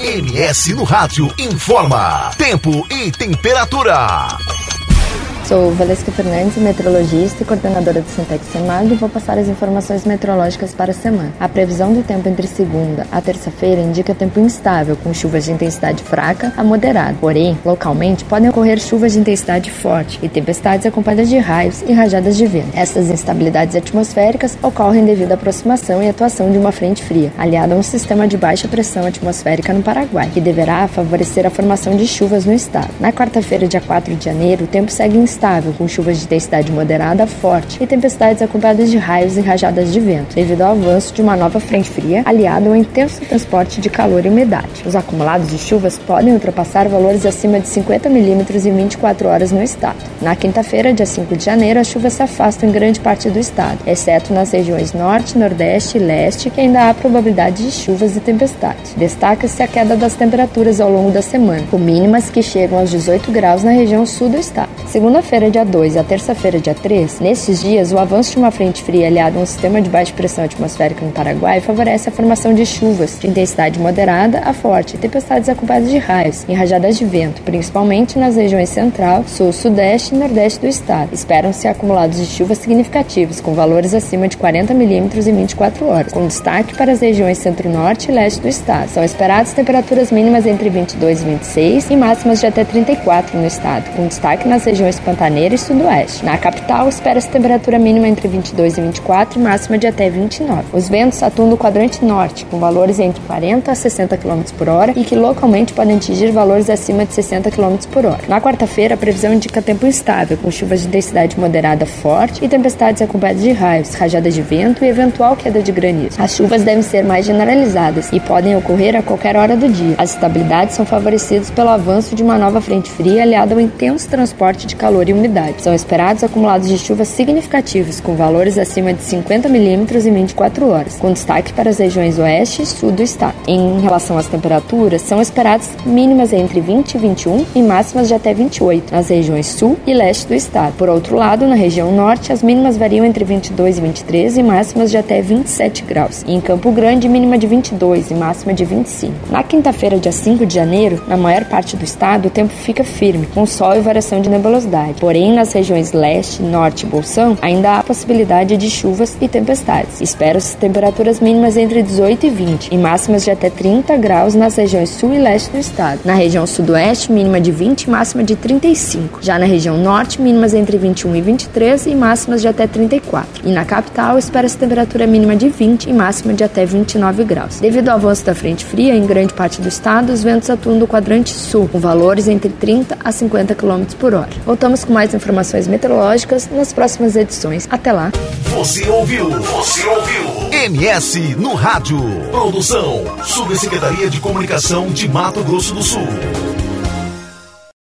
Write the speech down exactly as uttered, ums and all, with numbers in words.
M S no Rádio informa tempo e temperatura. Sou Valesca Fernandes, meteorologista e coordenadora do Sintex Semag, e vou passar as informações meteorológicas para a semana. A previsão do tempo entre segunda a terça-feira indica tempo instável, com chuvas de intensidade fraca a moderada. Porém, localmente, podem ocorrer chuvas de intensidade forte e tempestades acompanhadas de raios e rajadas de vento. Essas instabilidades atmosféricas ocorrem devido à aproximação e atuação de uma frente fria, aliada a um sistema de baixa pressão atmosférica no Paraguai, que deverá favorecer a formação de chuvas no estado. Na quarta-feira, dia quatro de janeiro, o tempo segue instável, estável, com chuvas de intensidade moderada a forte e tempestades acompanhadas de raios e rajadas de vento, devido ao avanço de uma nova frente fria, aliado ao intenso transporte de calor e umidade. Os acumulados de chuvas podem ultrapassar valores acima de cinquenta milímetros em vinte e quatro horas no estado. Na quinta-feira, dia cinco de janeiro, as chuvas se afastam em grande parte do estado, exceto nas regiões norte, nordeste e leste, que ainda há probabilidade de chuvas e tempestades. Destaca-se a queda das temperaturas ao longo da semana, com mínimas que chegam aos dezoito graus na região sul do estado. Segunda Segunda-feira, dia dois, e a terça-feira, dia três, nesses dias, o avanço de uma frente fria aliado a um sistema de baixa pressão atmosférica no Paraguai favorece a formação de chuvas de intensidade moderada a forte e tempestades acompanhadas de raios e rajadas de vento, principalmente nas regiões central, sul, sudeste e nordeste do estado. Esperam-se acumulados de chuvas significativos, com valores acima de quarenta milímetros em vinte e quatro horas, com destaque para as regiões centro-norte e leste do estado. São esperadas temperaturas mínimas entre vinte e dois e vinte e seis e máximas de até trinta e quatro no estado, com destaque nas regiões Pantaneira e Sudoeste. Na capital, espera-se temperatura mínima entre vinte e dois e vinte e quatro e máxima de até vinte e nove. Os ventos atuam no quadrante norte, com valores entre quarenta a sessenta quilômetros por hora e que localmente podem atingir valores acima de sessenta quilômetros por hora. Na quarta-feira, a previsão indica tempo instável, com chuvas de intensidade moderada forte e tempestades acompanhadas de raios, rajadas de vento e eventual queda de granizo. As chuvas devem ser mais generalizadas e podem ocorrer a qualquer hora do dia. As estabilidades são favorecidas pelo avanço de uma nova frente fria aliada ao intenso transporte de calor e umidade. São esperados acumulados de chuvas significativos, com valores acima de cinquenta milímetros em vinte e quatro horas, com destaque para as regiões oeste e sul do estado. Em relação às temperaturas, são esperadas mínimas entre vinte e vinte e um e máximas de até vinte e oito nas regiões sul e leste do estado. Por outro lado, na região norte, as mínimas variam entre vinte e dois e vinte e três e máximas de até vinte e sete graus. E em Campo Grande, mínima de vinte e dois e máxima de vinte e cinco. Na quinta-feira, dia cinco de janeiro, na maior parte do estado, o tempo fica firme, com sol e variação de nebulosidade. Porém, nas regiões leste, norte e bolsão, ainda há possibilidade de chuvas e tempestades. Espera-se temperaturas mínimas entre dezoito e vinte e máximas de até trinta graus nas regiões sul e leste do estado. Na região sudoeste, mínima de vinte e máxima de trinta e cinco. Já na região norte, mínimas entre vinte e um e vinte e três e máximas de até trinta e quatro. E na capital, espera-se temperatura mínima de vinte e máxima de até vinte e nove graus. Devido ao avanço da frente fria, em grande parte do estado, os ventos atuam do quadrante sul, com valores entre trinta a cinquenta quilômetros por hora. Voltamos com mais informações meteorológicas nas próximas edições. Até lá. Você ouviu? Você ouviu? M S no Rádio. Produção: Subsecretaria de Comunicação de Mato Grosso do Sul.